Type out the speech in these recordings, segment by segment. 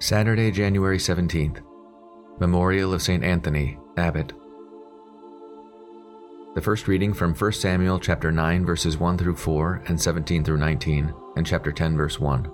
Saturday, January 17th. Memorial of St. Anthony, Abbot. The first reading from 1 Samuel chapter 9 verses 1 through 4 and 17 through 19, and chapter 10 verse 1.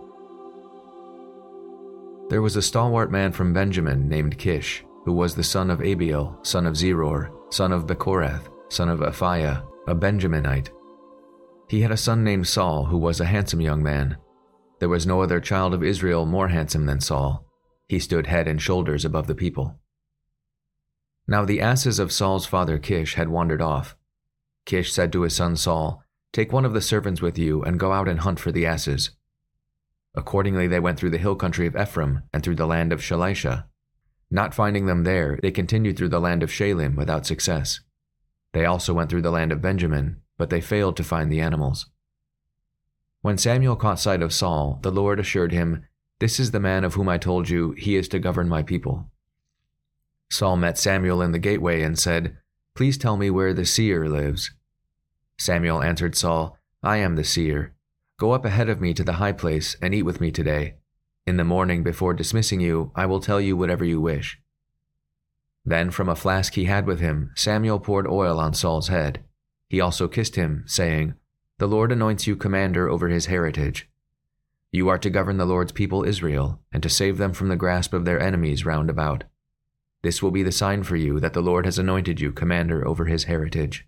There was a stalwart man from Benjamin named Kish, who was the son of Abiel, son of Zeror, son of Bechorath, son of Aphiah, a Benjaminite. He had a son named Saul, who was a handsome young man. There was no other child of Israel more handsome than Saul. He stood head and shoulders above the people. Now the asses of Saul's father Kish had wandered off. Kish said to his son Saul, "Take one of the servants with you and go out and hunt for the asses." Accordingly they went through the hill country of Ephraim and through the land of Shalisha. Not finding them there, they continued through the land of Shalim without success. They also went through the land of Benjamin, but they failed to find the animals. When Samuel caught sight of Saul, the Lord assured him, "This is the man of whom I told you, he is to govern my people." Saul met Samuel in the gateway and said, "Please tell me where the seer lives." Samuel answered Saul, "I am the seer. Go up ahead of me to the high place and eat with me today. In the morning before dismissing you, I will tell you whatever you wish." Then from a flask he had with him, Samuel poured oil on Saul's head. He also kissed him, saying, "The Lord anoints you commander over his heritage. You are to govern the Lord's people Israel, and to save them from the grasp of their enemies round about. This will be the sign for you that the Lord has anointed you commander over his heritage."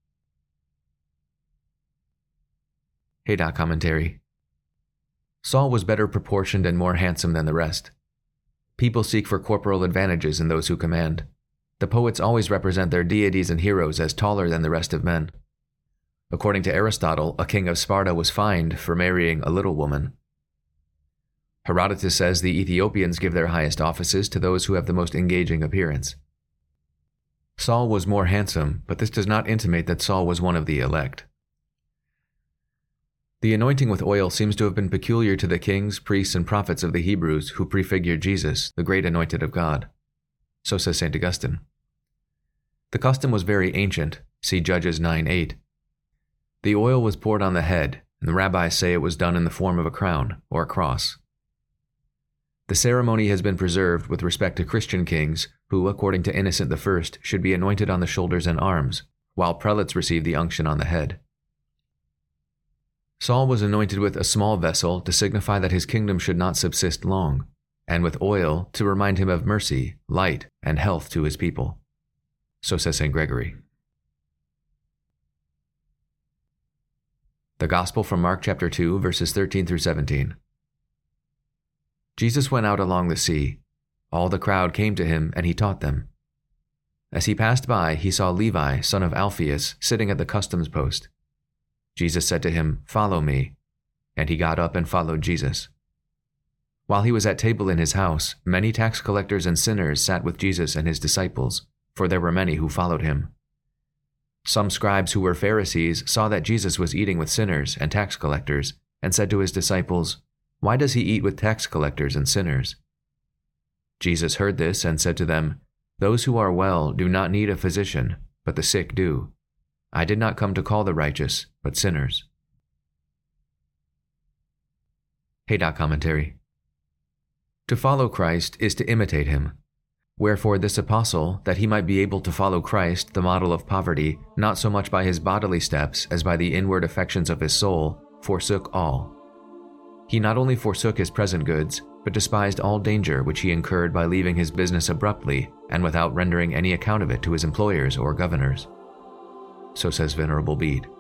Haydock Commentary. Saul was better proportioned and more handsome than the rest. People seek for corporal advantages in those who command. The poets always represent their deities and heroes as taller than the rest of men. According to Aristotle, a king of Sparta was fined for marrying a little woman. Herodotus says the Ethiopians give their highest offices to those who have the most engaging appearance. Saul was more handsome, but this does not intimate that Saul was one of the elect. The anointing with oil seems to have been peculiar to the kings, priests, and prophets of the Hebrews who prefigured Jesus, the great anointed of God. So says St. Augustine. The custom was very ancient. See Judges 9:8. The oil was poured on the head, and the rabbis say it was done in the form of a crown or a cross. The ceremony has been preserved with respect to Christian kings who, according to Innocent I, should be anointed on the shoulders and arms, while prelates receive the unction on the head. Saul was anointed with a small vessel to signify that his kingdom should not subsist long, and with oil to remind him of mercy, light, and health to his people. So says St. Gregory. The Gospel from Mark chapter 2, verses 13 through 17. Jesus went out along the sea. All the crowd came to him, and he taught them. As he passed by, he saw Levi, son of Alphaeus, sitting at the customs post. Jesus said to him, "Follow me." And he got up and followed Jesus. While he was at table in his house, many tax collectors and sinners sat with Jesus and his disciples, for there were many who followed him. Some scribes who were Pharisees saw that Jesus was eating with sinners and tax collectors, and said to his disciples, "Why does he eat with tax collectors and sinners?" Jesus heard this and said to them, "Those who are well do not need a physician, but the sick do. I did not come to call the righteous, but sinners." Haydock Commentary. To follow Christ is to imitate him. Wherefore this apostle, that he might be able to follow Christ, the model of poverty, not so much by his bodily steps as by the inward affections of his soul, forsook all. He not only forsook his present goods, but despised all danger which he incurred by leaving his business abruptly and without rendering any account of it to his employers or governors. So says Venerable Bede.